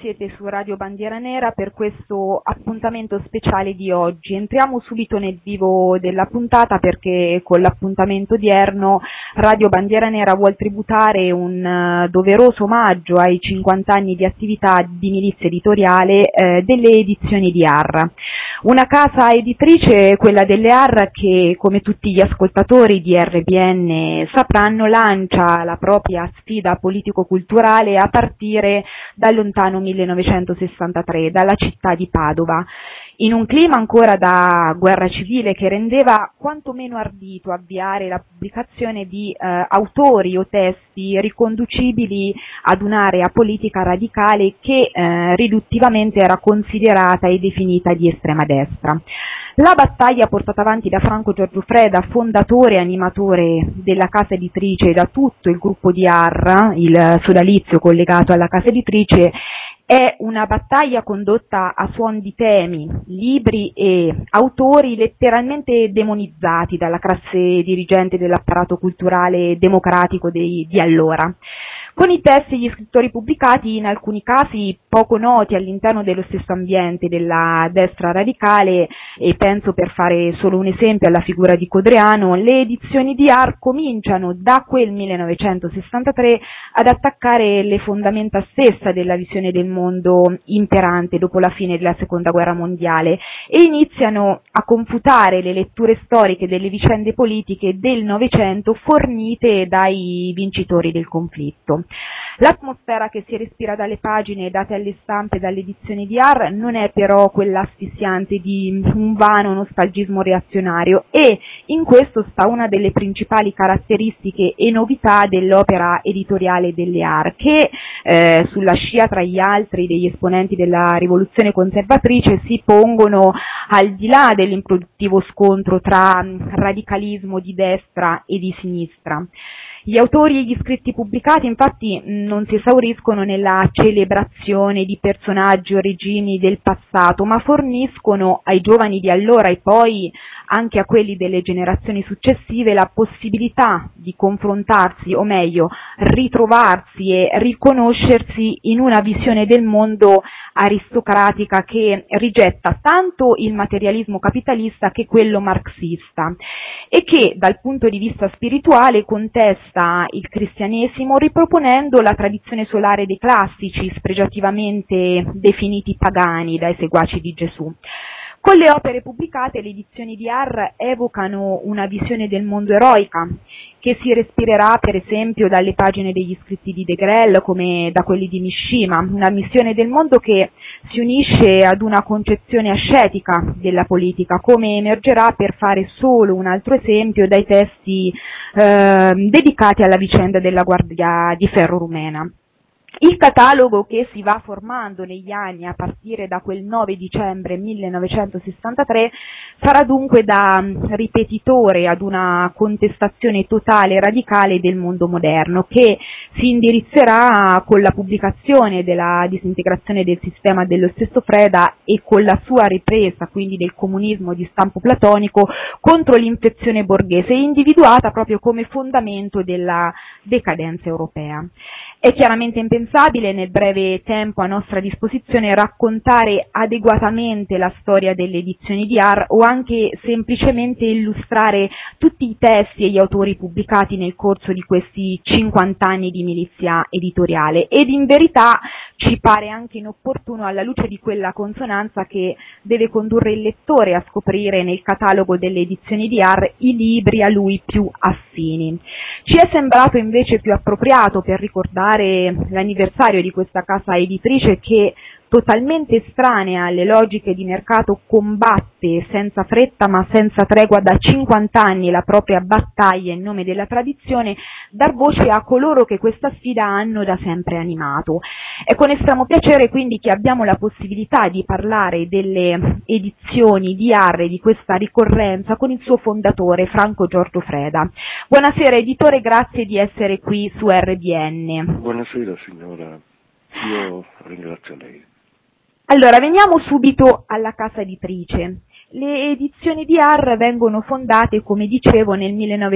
siete su Radio Bandiera Nera per questo appuntamento speciale di oggi. Entriamo subito nel vivo della puntata perché con l'appuntamento odierno Radio Bandiera Nera vuol tributare un doveroso omaggio ai 50 anni di attività di milizia editoriale delle edizioni di AR. Una casa editrice, quella delle AR, che come tutti gli ascoltatori di RBN sapranno lancia la propria sfida politico-culturale a partire dal lontano 1963, dalla città di Padova, in un clima ancora da guerra civile che rendeva quantomeno ardito avviare la pubblicazione di autori o testi riconducibili ad un'area politica radicale che riduttivamente era considerata e definita di estrema destra. La battaglia portata avanti da Franco Giorgiofreda, fondatore e animatore della casa editrice, e da tutto il gruppo di AR, il sodalizio collegato alla casa editrice, è una battaglia condotta a suon di temi, libri e autori letteralmente demonizzati dalla classe dirigente dell'apparato culturale democratico di allora. Con i testi e gli scrittori pubblicati, in alcuni casi poco noti all'interno dello stesso ambiente della destra radicale, e penso, per fare solo un esempio, alla figura di Codreano, le edizioni di AR cominciano da quel 1963 ad attaccare le fondamenta stessa della visione del mondo imperante dopo la fine della Seconda Guerra Mondiale e iniziano a confutare le letture storiche delle vicende politiche del Novecento fornite dai vincitori del conflitto. L'atmosfera che si respira dalle pagine date alle stampe dalle edizioni di AR non è però quella asfissiante di un vano nostalgismo reazionario, e in questo sta una delle principali caratteristiche e novità dell'opera editoriale delle AR, che sulla scia, tra gli altri, degli esponenti della rivoluzione conservatrice si pongono al di là dell'improduttivo scontro tra radicalismo di destra e di sinistra. Gli autori e gli scritti pubblicati infatti non si esauriscono nella celebrazione di personaggi o regimi del passato, ma forniscono ai giovani di allora e poi anche a quelli delle generazioni successive la possibilità di confrontarsi, o meglio, ritrovarsi e riconoscersi in una visione del mondo aristocratica che rigetta tanto il materialismo capitalista che quello marxista, e che dal punto di vista spirituale contesta il cristianesimo riproponendo la tradizione solare dei classici, spregiativamente definiti pagani dai seguaci di Gesù. Con le opere pubblicate, le edizioni di AR evocano una visione del mondo eroica, che si respirerà per esempio dalle pagine degli scritti di De Grelle come da quelli di Mishima, una visione del mondo che si unisce ad una concezione ascetica della politica, come emergerà, per fare solo un altro esempio, dai testi dedicati alla vicenda della Guardia di Ferro rumena. Il catalogo che si va formando negli anni a partire da quel 9 dicembre 1963 sarà dunque da ripetitore ad una contestazione totale e radicale del mondo moderno, che si indirizzerà con la pubblicazione della disintegrazione del sistema dello stesso Freda e con la sua ripresa, quindi del comunismo di stampo platonico, contro l'infezione borghese, individuata proprio come fondamento della decadenza europea. È chiaramente impensabile nel breve tempo a nostra disposizione raccontare adeguatamente la storia delle edizioni di AR o anche semplicemente illustrare tutti i testi e gli autori pubblicati nel corso di questi 50 anni di milizia editoriale, ed in verità ci pare anche inopportuno alla luce di quella consonanza che deve condurre il lettore a scoprire nel catalogo delle edizioni di AR i libri a lui più affini. Ci è sembrato invece più appropriato, per ricordare l'anniversario di questa casa editrice che, totalmente estranea alle logiche di mercato, combatte senza fretta ma senza tregua da 50 anni la propria battaglia in nome della tradizione, dar voce a coloro che questa sfida hanno da sempre animato. È con estremo piacere quindi che abbiamo la possibilità di parlare delle edizioni di AR e di questa ricorrenza con il suo fondatore Franco Giorgiofreda. Buonasera editore, grazie di essere qui su RBN. Buonasera signora, io ringrazio lei. Allora, veniamo subito alla casa editrice. Le edizioni di AR vengono fondate, come dicevo, nel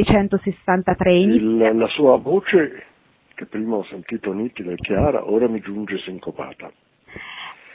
1963. La sua voce, che prima ho sentito nitida e chiara, ora mi giunge sincopata.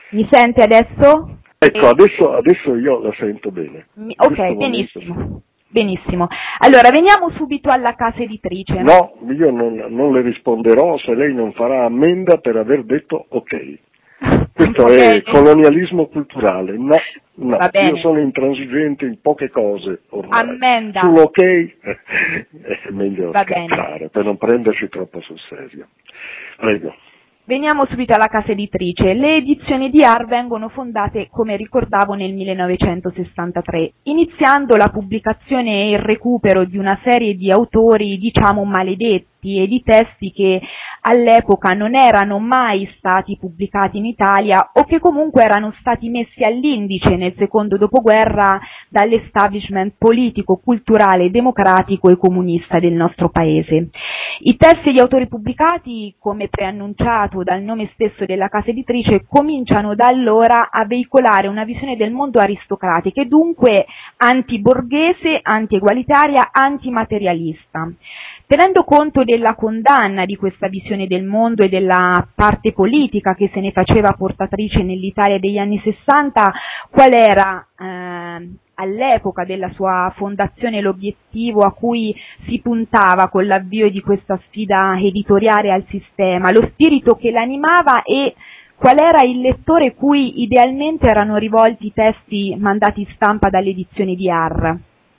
Mi sente adesso? Ecco, adesso io la sento bene. Ok, benissimo. Benissimo. Allora, veniamo subito alla casa editrice. No, io non le risponderò se lei non farà ammenda per aver detto ok. Questo è colonialismo culturale. No, io sono intransigente in poche cose ormai. Ammenda. Sull'ok è meglio scherzare per non prenderci troppo sul serio. Prego. Veniamo subito alla casa editrice. Le edizioni di AR vengono fondate, come ricordavo, nel 1963, iniziando la pubblicazione e il recupero di una serie di autori, diciamo, maledetti e di testi che all'epoca non erano mai stati pubblicati in Italia o che comunque erano stati messi all'indice nel secondo dopoguerra dall'establishment politico, culturale, democratico e comunista del nostro paese. I testi di autori pubblicati, come preannunciato dal nome stesso della casa editrice, cominciano da allora a veicolare una visione del mondo aristocratica e dunque antiborghese, antiegualitaria, antimaterialista. Tenendo conto della condanna di questa visione del mondo e della parte politica che se ne faceva portatrice nell'Italia degli anni 60, qual era all'epoca della sua fondazione l'obiettivo a cui si puntava con l'avvio di questa sfida editoriale al sistema, lo spirito che l'animava e qual era il lettore cui idealmente erano rivolti i testi mandati in stampa dalle edizioni di AR?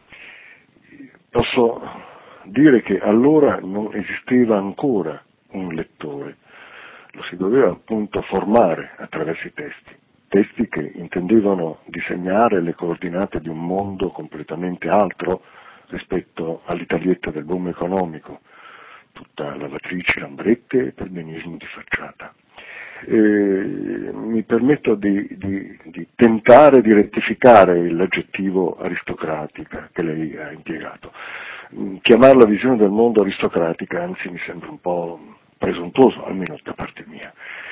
Posso dire che allora non esisteva ancora un lettore, lo si doveva appunto formare attraverso i testi che intendevano disegnare le coordinate di un mondo completamente altro rispetto all'Italietta del boom economico, tutta lavatrici, lambrette e perbenismo di facciata. Mi permetto di tentare di rettificare l'aggettivo aristocratica che lei ha impiegato. Chiamarla visione del mondo aristocratica, anzi, mi sembra un po' presuntuoso, almeno da parte mia.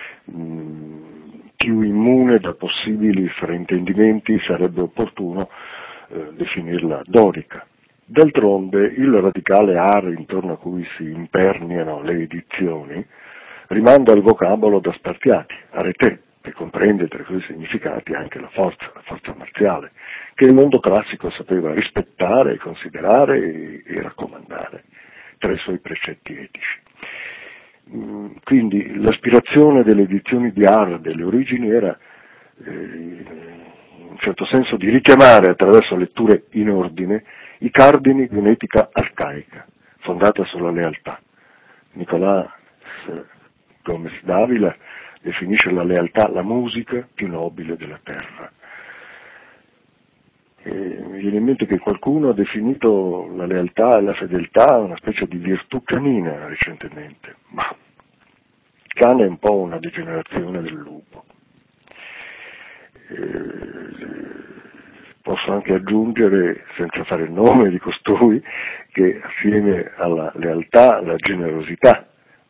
Più immune da possibili fraintendimenti sarebbe opportuno definirla dorica. D'altronde il radicale AR intorno a cui si imperniano le edizioni rimanda al vocabolo da Spartiati, arete, che comprende tra i suoi significati anche la forza marziale, che il mondo classico sapeva rispettare, considerare e raccomandare tra i suoi precetti etici. Quindi l'aspirazione delle edizioni di AR delle origini era in un certo senso di richiamare attraverso letture in ordine i cardini di un'etica arcaica, fondata sulla lealtà. Nicolás Gómez Dávila definisce la lealtà la musica più nobile della terra. Mi viene in mente che qualcuno ha definito la lealtà e la fedeltà una specie di virtù canina recentemente, ma il cane è un po' una degenerazione del lupo. Posso anche aggiungere, senza fare il nome di costui, che assieme alla lealtà, la generosità,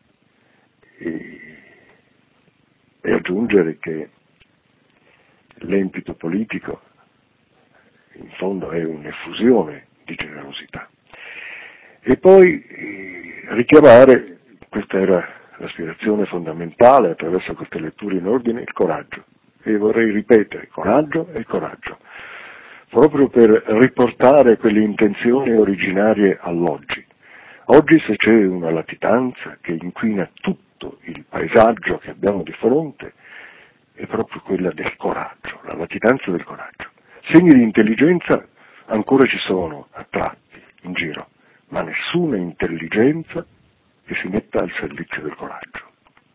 e aggiungere che l'empito politico in fondo è un'effusione di generosità. E poi richiamare, questa era l'aspirazione fondamentale attraverso queste letture in ordine, il coraggio. E vorrei ripetere, coraggio e coraggio, proprio per riportare quelle intenzioni originarie all'oggi. Oggi se c'è una latitanza che inquina tutto il paesaggio che abbiamo di fronte, è proprio quella del coraggio, la latitanza del coraggio. Segni di intelligenza ancora ci sono a tratti in giro, ma nessuna intelligenza che si metta al servizio del coraggio.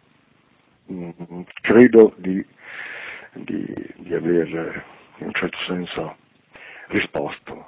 Credo di aver in un certo senso risposto.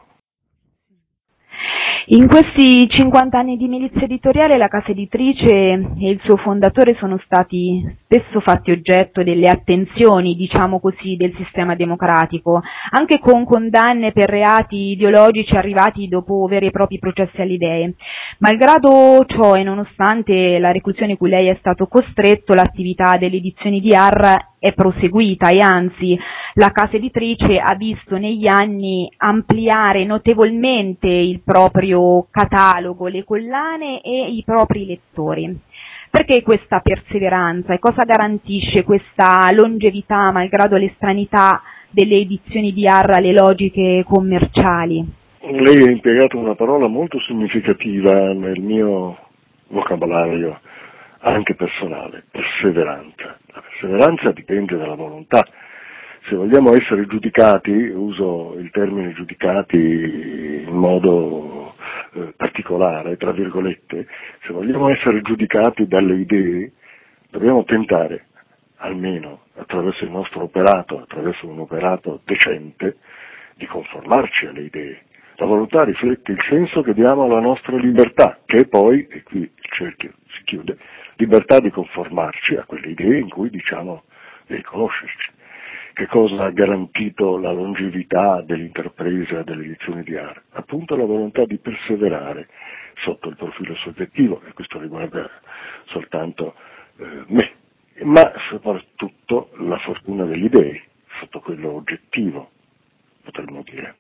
In questi 50 anni di milizia editoriale la casa editrice e il suo fondatore sono stati spesso fatti oggetto delle attenzioni, diciamo così, del sistema democratico, anche con condanne per reati ideologici arrivati dopo veri e propri processi alle idee. Malgrado ciò e nonostante la reclusione cui lei è stato costretto, l'attività delle edizioni di AR è proseguita e anzi la casa editrice ha visto negli anni ampliare notevolmente il proprio catalogo, le collane e i propri lettori. Perché questa perseveranza e cosa garantisce questa longevità malgrado l'estraneità delle edizioni di Arra alle logiche commerciali? Lei ha impiegato una parola molto significativa nel mio vocabolario, anche personale, perseveranza. La perseveranza dipende dalla volontà. Se vogliamo essere giudicati, uso il termine giudicati in modo particolare, tra virgolette, se vogliamo essere giudicati dalle idee, dobbiamo tentare, almeno attraverso il nostro operato, attraverso un operato decente, di conformarci alle idee. La volontà riflette il senso che diamo alla nostra libertà, che è poi, e qui il cerchio si chiude, libertà di conformarci a quelle idee in cui diciamo di riconoscerci. Che cosa ha garantito la longevità dell'interpresa delle edizioni di Arra? Appunto la volontà di perseverare sotto il profilo soggettivo, e questo riguarda soltanto me, ma soprattutto la fortuna degli dei, sotto quello oggettivo, potremmo dire.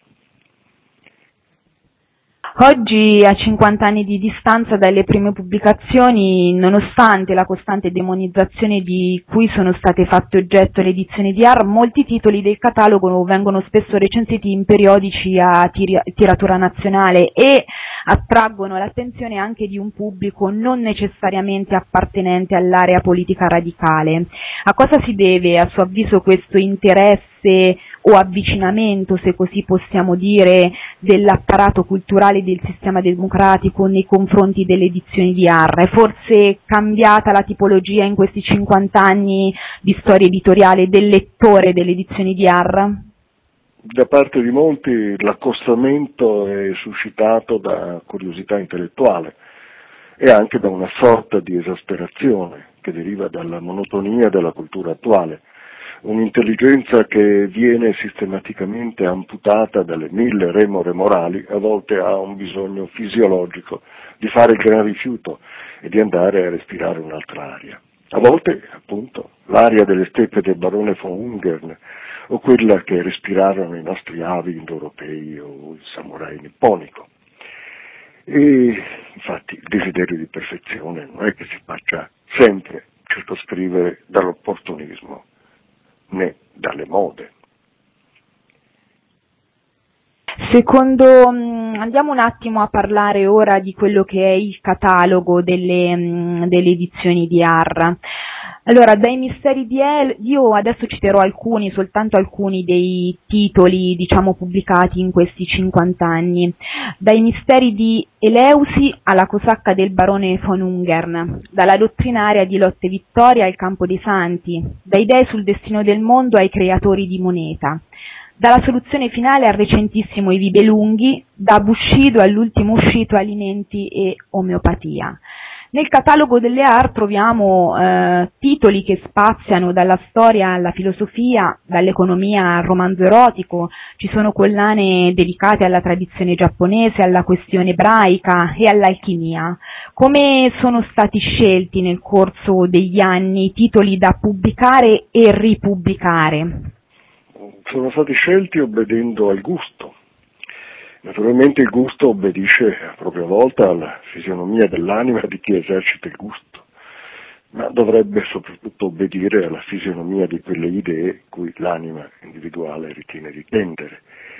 Oggi, a 50 anni di distanza dalle prime pubblicazioni, nonostante la costante demonizzazione di cui sono state fatte oggetto le edizioni di Arra, molti titoli del catalogo vengono spesso recensiti in periodici a tiratura nazionale e attraggono l'attenzione anche di un pubblico non necessariamente appartenente all'area politica radicale. A cosa si deve, a suo avviso, questo interesse o avvicinamento, se così possiamo dire, dell'apparato culturale del sistema democratico nei confronti delle edizioni di Arra? È forse cambiata la tipologia in questi 50 anni di storia editoriale del lettore delle edizioni di Arra? Da parte di molti l'accostamento è suscitato da curiosità intellettuale e anche da una sorta di esasperazione che deriva dalla monotonia della cultura attuale, un'intelligenza che viene sistematicamente amputata dalle 1000 remore morali, a volte ha un bisogno fisiologico di fare il gran rifiuto e di andare a respirare un'altra aria. A volte, appunto, l'aria delle steppe del barone von Ungern, o quella che respirarono i nostri avi indoeuropei o il samurai nipponico. E infatti il desiderio di perfezione non è che si faccia sempre circoscrivere dall'opportunismo né dalle mode. Andiamo un attimo a parlare ora di quello che è il catalogo delle edizioni di Arra. Allora, dai misteri di io adesso citerò soltanto alcuni dei titoli, diciamo, pubblicati in questi 50 anni. Dai misteri di Eleusi alla cosacca del barone von Ungern, dalla dottrinaria di Lotte Vittoria al campo dei santi, dai dei sul destino del mondo ai creatori di moneta, dalla soluzione finale al recentissimo I Nibelunghi, da Bushido all'ultimo uscito Alimenti e Omeopatia. Nel catalogo delle art troviamo titoli che spaziano dalla storia alla filosofia, dall'economia al romanzo erotico, ci sono collane dedicate alla tradizione giapponese, alla questione ebraica e all'alchimia. Come sono stati scelti nel corso degli anni i titoli da pubblicare e ripubblicare? Sono stati scelti obbedendo al gusto. Naturalmente il gusto obbedisce a propria volta alla fisionomia dell'anima di chi esercita il gusto, ma dovrebbe soprattutto obbedire alla fisionomia di quelle idee cui l'anima individuale ritiene di tendere.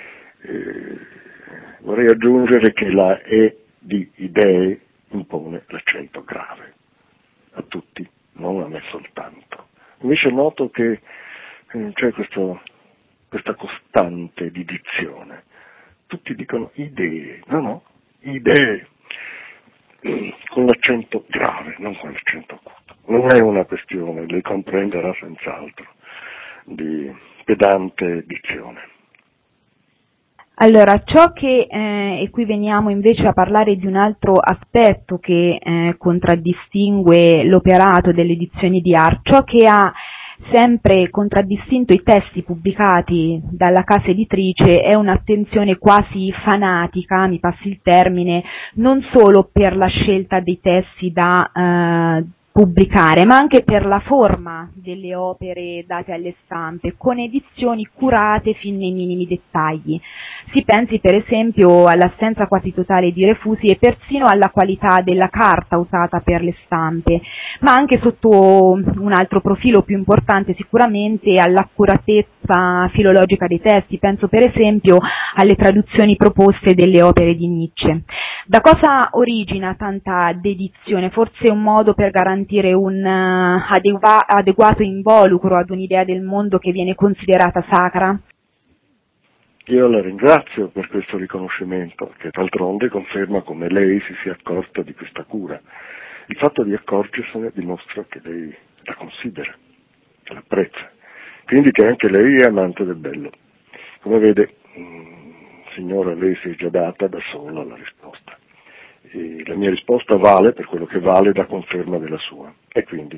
Vorrei aggiungere che la E di idee impone l'accento grave, a tutti, non a me soltanto. Invece noto che c'è questa costante di dizione. Tutti dicono idee, no, idee, con l'accento grave, non con l'accento acuto. Non è una questione, lei comprenderà senz'altro, di pedante dizione. Allora, e qui veniamo invece a parlare di un altro aspetto che contraddistingue l'operato delle edizioni di Arra, ciò che ha sempre contraddistinto i testi pubblicati dalla casa editrice è un'attenzione quasi fanatica, mi passi il termine, non solo per la scelta dei testi da pubblicare, ma anche per la forma delle opere date alle stampe, con edizioni curate fin nei minimi dettagli. Si pensi per esempio all'assenza quasi totale di refusi e persino alla qualità della carta usata per le stampe, ma anche sotto un altro profilo più importante sicuramente all'accuratezza filologica dei testi. Penso per esempio alle traduzioni proposte delle opere di Nietzsche. Da cosa origina tanta dedizione? Forse un modo per garantire un adeguato involucro ad un'idea del mondo che viene considerata sacra? Io la ringrazio per questo riconoscimento, che d'altronde conferma come lei si sia accorta di questa cura. Il fatto di accorgersene dimostra che lei la considera, che l'apprezza, quindi che anche lei è amante del bello. Come vede, signora, lei si è già data da sola la risposta. E la mia risposta vale per quello che vale da conferma della sua, e quindi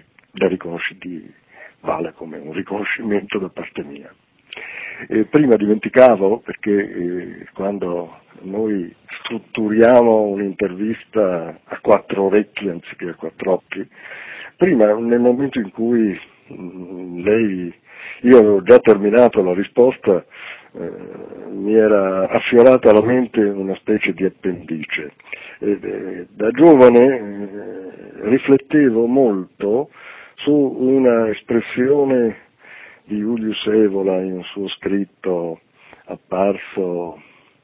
vale come un riconoscimento da parte mia. Prima dimenticavo, perché quando noi strutturiamo un'intervista a 4 orecchi anziché a 4 occhi, prima nel momento in cui io avevo già terminato la risposta, mi era affiorata alla mente una specie di appendice. Da giovane riflettevo molto su una espressione di Julius Evola in un suo scritto apparso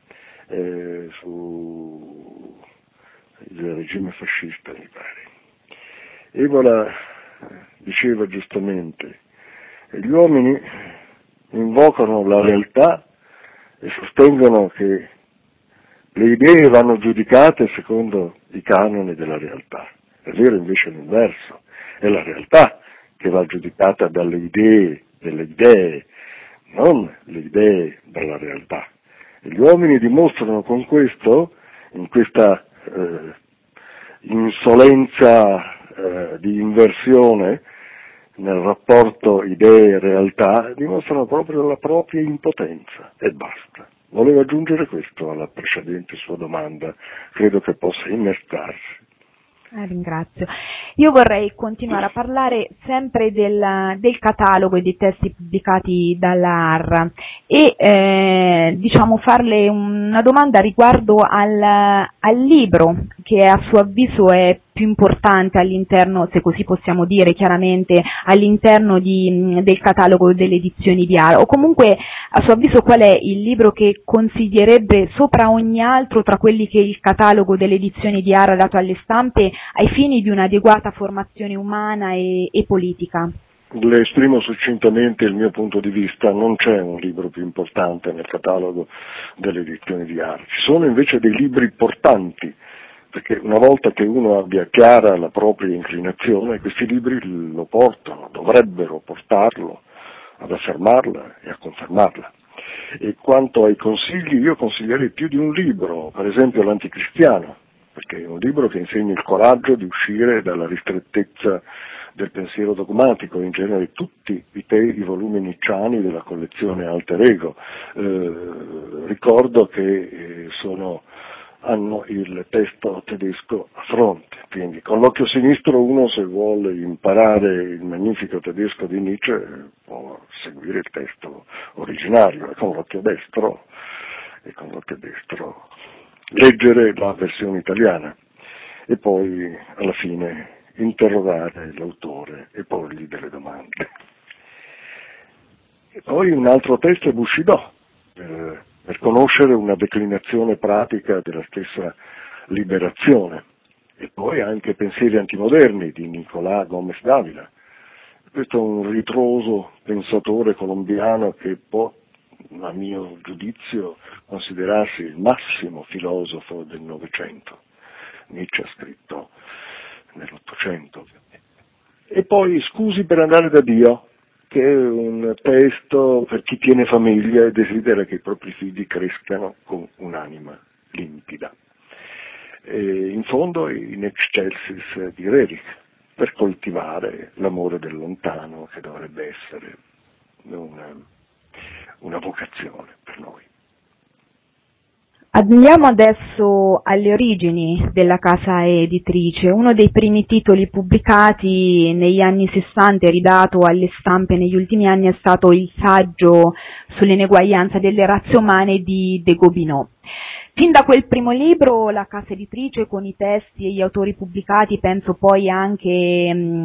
su il regime fascista, mi pare. Evola diceva giustamente: gli uomini invocano la realtà e sostengono che le idee vanno giudicate secondo i canoni della realtà. È vero invece l'inverso, è la realtà che va giudicata delle idee, non le idee dalla realtà. E gli uomini dimostrano con questo, in questa insolenza di inversione nel rapporto idee-realtà, dimostrano proprio la propria impotenza, e basta. Volevo aggiungere questo alla precedente sua domanda, credo che possa innestarsi. Ringrazio. Io vorrei continuare a parlare sempre del catalogo e dei testi pubblicati dalla ARRA e farle una domanda riguardo al libro che a suo avviso è più importante all'interno, se così possiamo dire chiaramente, all'interno del catalogo delle edizioni di ARRA, o comunque a suo avviso qual è il libro che consiglierebbe sopra ogni altro tra quelli che il catalogo delle edizioni di ARRA ha dato alle stampe ai fini di un'adeguata formazione umana e politica? Le esprimo succintamente il mio punto di vista: non c'è un libro più importante nel catalogo delle edizioni di ARRA. Ci sono invece dei libri portanti, perché una volta che uno abbia chiara la propria inclinazione, questi libri lo portano, dovrebbero portarlo ad affermarla e a confermarla. E quanto ai consigli, io consiglierei più di un libro, per esempio l'Anticristiano, perché è un libro che insegna il coraggio di uscire dalla ristrettezza del pensiero dogmatico. In genere tutti i volumi nicciani della collezione Alter Ego, ricordo che hanno il testo tedesco a fronte, quindi con l'occhio sinistro uno, se vuole imparare il magnifico tedesco di Nietzsche, può seguire il testo originario, e con l'occhio destro leggere la versione italiana e poi alla fine interrogare l'autore e porgli delle domande. E poi un altro testo è Bushido, per conoscere una declinazione pratica della stessa liberazione, e poi anche Pensieri antimoderni di Nicolás Gómez Dávila. Questo è un ritroso pensatore colombiano che può, a mio giudizio, considerarsi il massimo filosofo del Novecento. Nietzsche ha scritto nell'Ottocento. E poi Scusi per andare da Dio, che è un testo per chi tiene famiglia e desidera che i propri figli crescano con un'anima limpida. E in fondo in excelsis di Rerich, per coltivare l'amore del lontano, che dovrebbe essere una vocazione per noi. Andiamo adesso alle origini della casa editrice. Uno dei primi titoli pubblicati negli anni 60 e ridato alle stampe negli ultimi anni è stato il saggio sull'ineguaglianza delle razze umane di De Gobineau. Fin da quel primo libro la casa editrice, con i testi e gli autori pubblicati, penso poi anche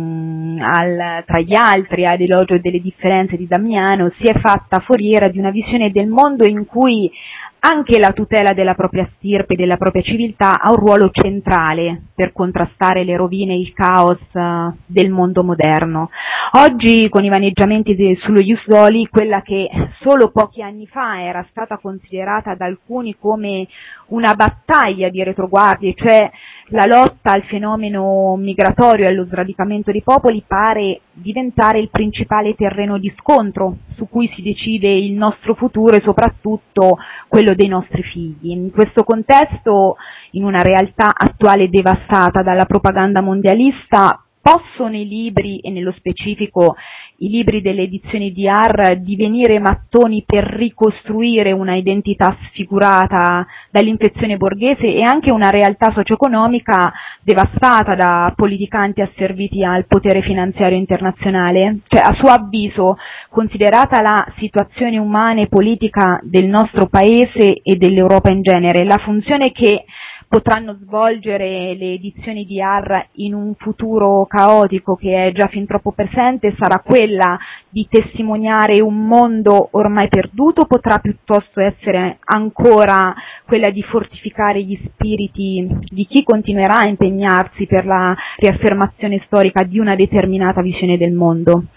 tra gli altri ad Elogio delle differenze di Damiano, si è fatta foriera di una visione del mondo in cui anche la tutela della propria stirpe e della propria civiltà ha un ruolo centrale per contrastare le rovine e il caos del mondo moderno. Oggi, con i vaneggiamenti sullo Ius Soli, quella che solo pochi anni fa era stata considerata da alcuni come una battaglia di retroguardie, cioè la lotta al fenomeno migratorio e allo sradicamento dei popoli, pare diventare il principale terreno di scontro su cui si decide il nostro futuro e soprattutto quello dei nostri figli. In questo contesto, in una realtà attuale devastata dalla propaganda mondialista, possono i libri, e nello specifico i libri delle edizioni di AR, divenire mattoni per ricostruire una identità sfigurata dall'infezione borghese e anche una realtà socio-economica devastata da politicanti asserviti al potere finanziario internazionale? Cioè, a suo avviso, considerata la situazione umana e politica del nostro paese e dell'Europa in genere, la funzione che potranno svolgere le edizioni di AR in un futuro caotico che è già fin troppo presente sarà quella di testimoniare un mondo ormai perduto, o potrà piuttosto essere ancora quella di fortificare gli spiriti di chi continuerà a impegnarsi per la riaffermazione storica di una determinata visione del mondo?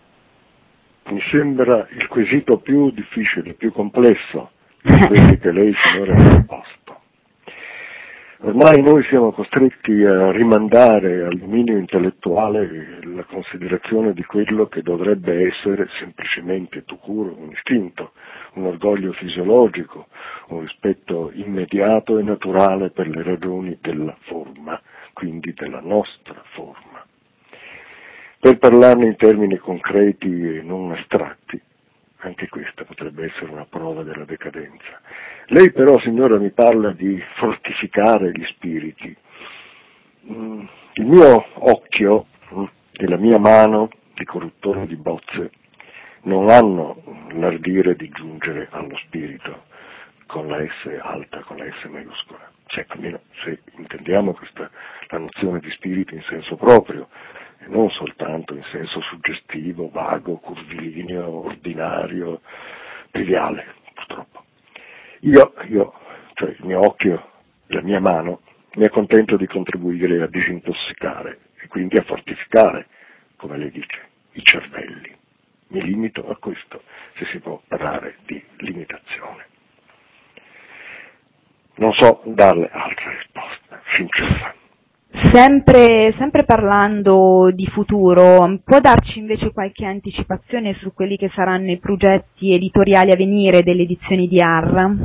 Mi sembra il quesito più difficile, più complesso di quelli che lei finora ha posto. Ormai noi siamo costretti a rimandare al dominio intellettuale la considerazione di quello che dovrebbe essere semplicemente tout court un istinto, un orgoglio fisiologico, un rispetto immediato e naturale per le ragioni della forma, quindi della nostra forma. Per parlarne in termini concreti e non astratti, anche questa potrebbe essere una prova della decadenza. Lei però, signora, mi parla di fortificare gli spiriti. Il mio occhio e la mia mano di corruttore di bozze non hanno l'ardire di giungere allo spirito con la S alta, con la S maiuscola. Cioè, almeno se intendiamo la nozione di spirito in senso proprio, e non soltanto in senso suggestivo, vago, curvilineo, ordinario, triviale, purtroppo. Cioè il mio occhio, la mia mano, mi accontento di contribuire a disintossicare e quindi a fortificare, come lei dice, i cervelli. Mi limito a questo, se si può parlare di limitazione. Non so darle altre risposte, sincera. Sempre parlando di futuro, può darci invece qualche anticipazione su quelli che saranno i progetti editoriali a venire delle edizioni di AR?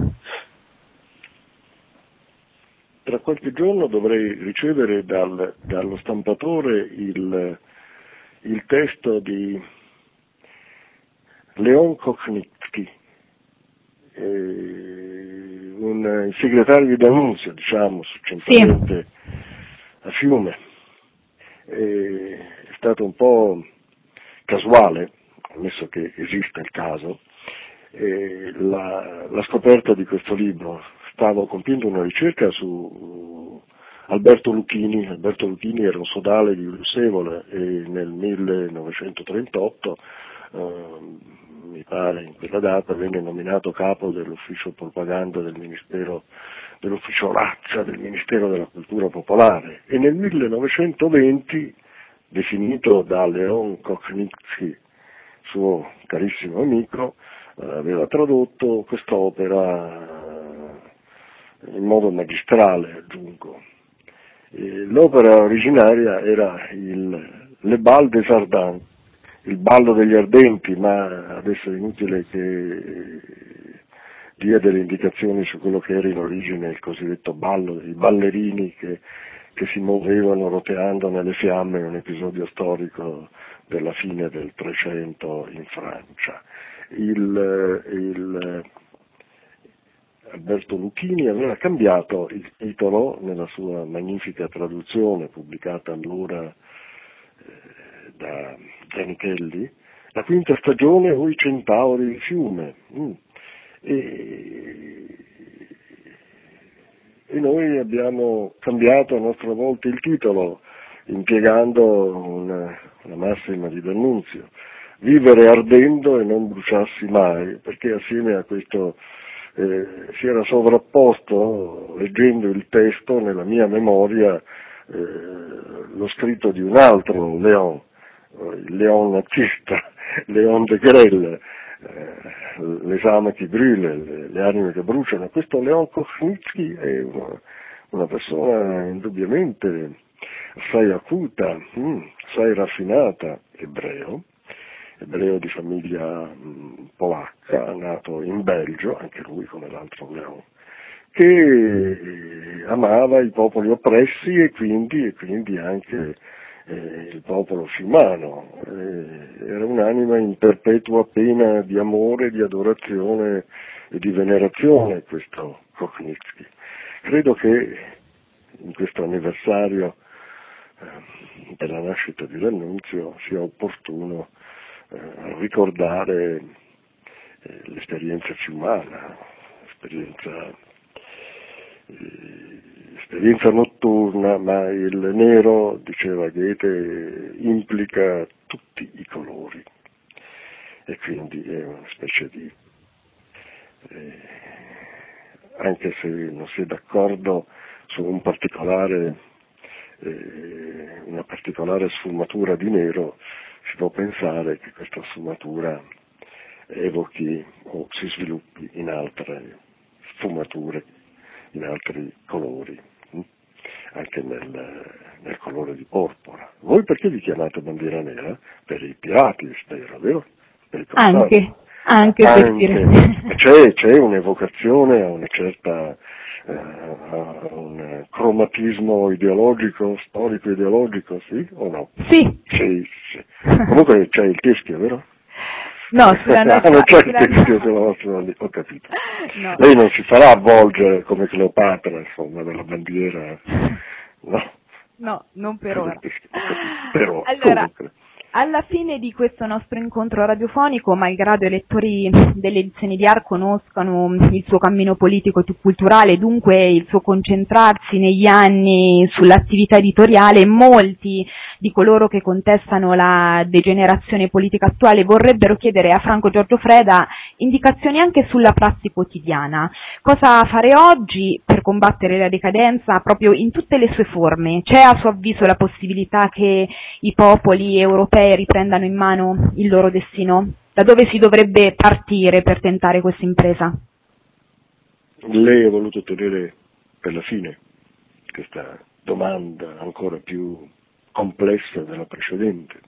Tra qualche giorno dovrei ricevere dallo stampatore il testo di Leon Kochnitsky, un segretario di D'Annunzio, diciamo, succinctamente a Fiume. È stato un po' casuale, ammesso che esista il caso, la scoperta di questo libro. Stavo compiendo una ricerca su Alberto Luchini. Alberto Luchini era un sodale di Bruxevole e nel 1938, mi pare in quella data, venne nominato capo dell'ufficio propaganda del Ministero, dell'ufficio razza del Ministero della Cultura Popolare, e nel 1920, definito da Leon Kochnitsky, suo carissimo amico, aveva tradotto quest'opera in modo magistrale, aggiungo. L'opera originaria era Le Bal des Ardents, il ballo degli ardenti, ma adesso è inutile che dia delle indicazioni su quello che era in origine il cosiddetto ballo dei ballerini che si muovevano roteando nelle fiamme, un episodio storico della fine del Trecento in Francia. Alberto Lucchini aveva cambiato il titolo nella sua magnifica traduzione pubblicata allora da Zanichelli, La quinta stagione o i centauri di fiume. E noi abbiamo cambiato a nostra volta il titolo, impiegando una massima di D'Annunzio: vivere ardendo e non bruciarsi mai, perché assieme a questo si era sovrapposto, leggendo il testo, nella mia memoria lo scritto di un altro Léon, il Léon nazista, Léon de Grelle, les âmes qui brûlent, le anime che bruciano. Questo Leon Kochnitsky è una persona indubbiamente assai acuta, assai raffinata, ebreo di famiglia polacca, nato in Belgio, anche lui come l'altro Leon, che amava i popoli oppressi e quindi anche il popolo fiumano. Era un'anima in perpetua pena di amore, di adorazione e di venerazione, questo Kochnitsky. Credo che in questo anniversario della nascita di D'Annunzio sia opportuno ricordare l'esperienza fiumana, esperienza notturna, ma il nero, diceva Goethe, implica tutti i colori e quindi è una specie di, anche se non si è d'accordo su una particolare sfumatura di nero, si può pensare che questa sfumatura evochi o si sviluppi in altre sfumature, in altri colori, anche nel colore di porpora. Voi perché vi chiamate bandiera nera? Per i pirati, spero, vero? Per i corsari. Anche per dire. C'è un'evocazione a una certa a un cromatismo ideologico, storico ideologico, sì o no? Sì. Comunque c'è il teschio, vero? No, sulla nostra... non c'è il teschio sulla nostra, ho capito. No. Lei non si farà avvolgere come Cleopatra, insomma, dalla bandiera, no? No, non per ora. Però, allora, comunque. Alla fine di questo nostro incontro radiofonico, malgrado i lettori delle edizioni di AR conoscano il suo cammino politico e culturale, dunque il suo concentrarsi negli anni sull'attività editoriale, molti di coloro che contestano la degenerazione politica attuale vorrebbero chiedere a Franco Giorgio Freda indicazioni anche sulla prassi quotidiana. Cosa fare oggi per combattere la decadenza proprio in tutte le sue forme? C'è a suo avviso la possibilità che i popoli europei riprendano in mano il loro destino? Da dove si dovrebbe partire per tentare questa impresa? Lei ha voluto tenere per la fine questa domanda ancora più complessa della precedente.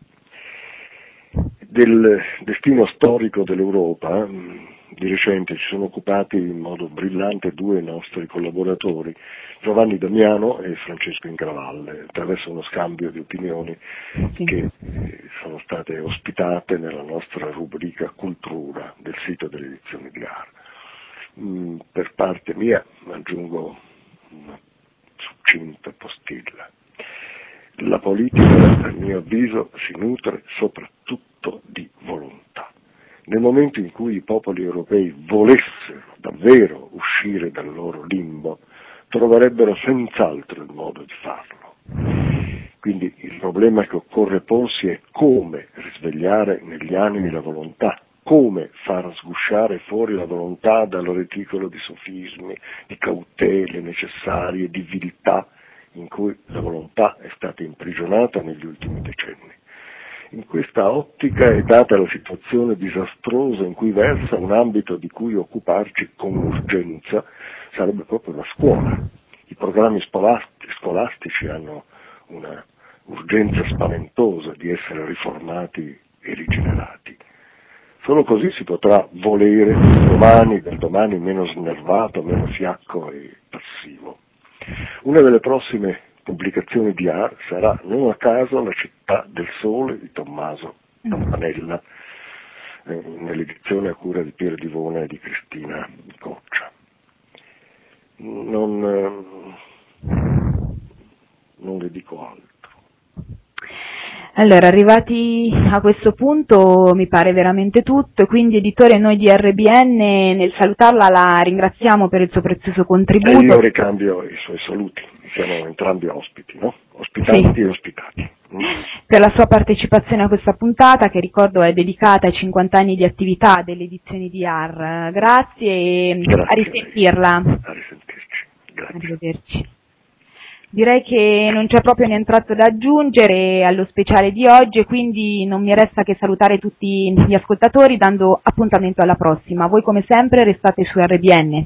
Del destino storico dell'Europa di recente si sono occupati in modo brillante due nostri collaboratori, Giovanni Damiano e Francesco Ingravalle, attraverso uno scambio di opinioni che sono state ospitate nella nostra rubrica Cultura del sito delle edizioni di AR. Per parte mia aggiungo una succinta postilla. La politica, a mio avviso, si nutre soprattutto di volontà. Nel momento in cui i popoli europei volessero davvero uscire dal loro limbo, troverebbero senz'altro il modo di farlo. Quindi il problema che occorre porsi è come risvegliare negli animi la volontà, come far sgusciare fuori la volontà dal reticolo di sofismi, di cautele necessarie, di viltà in cui la volontà è stata imprigionata negli ultimi decenni. In questa ottica è data la situazione disastrosa in cui versa un ambito di cui occuparci con urgenza, sarebbe proprio la scuola. I programmi scolastici hanno una urgenza spaventosa di essere riformati e rigenerati. Solo così si potrà volere del domani meno snervato, meno fiacco e passivo. Una delle prossime pubblicazioni di AR sarà non a caso La città del sole di Tommaso Campanella, nell'edizione a cura di Piero Divona e di Cristina Coccia. non le dico altro. Allora, arrivati a questo punto mi pare veramente tutto, quindi editore, noi di RBN nel salutarla la ringraziamo per il suo prezioso contributo. E io ricambio i suoi saluti, siamo entrambi ospiti, no? Ospitanti sì. E ospitati. Per la sua partecipazione a questa puntata, che ricordo è dedicata ai 50 anni di attività delle edizioni di AR. Grazie e a risentirla. A risentirci. Grazie. Arrivederci. Direi che non c'è proprio nient'altro da aggiungere allo speciale di oggi e quindi non mi resta che salutare tutti gli ascoltatori dando appuntamento alla prossima. Voi come sempre restate su RBN.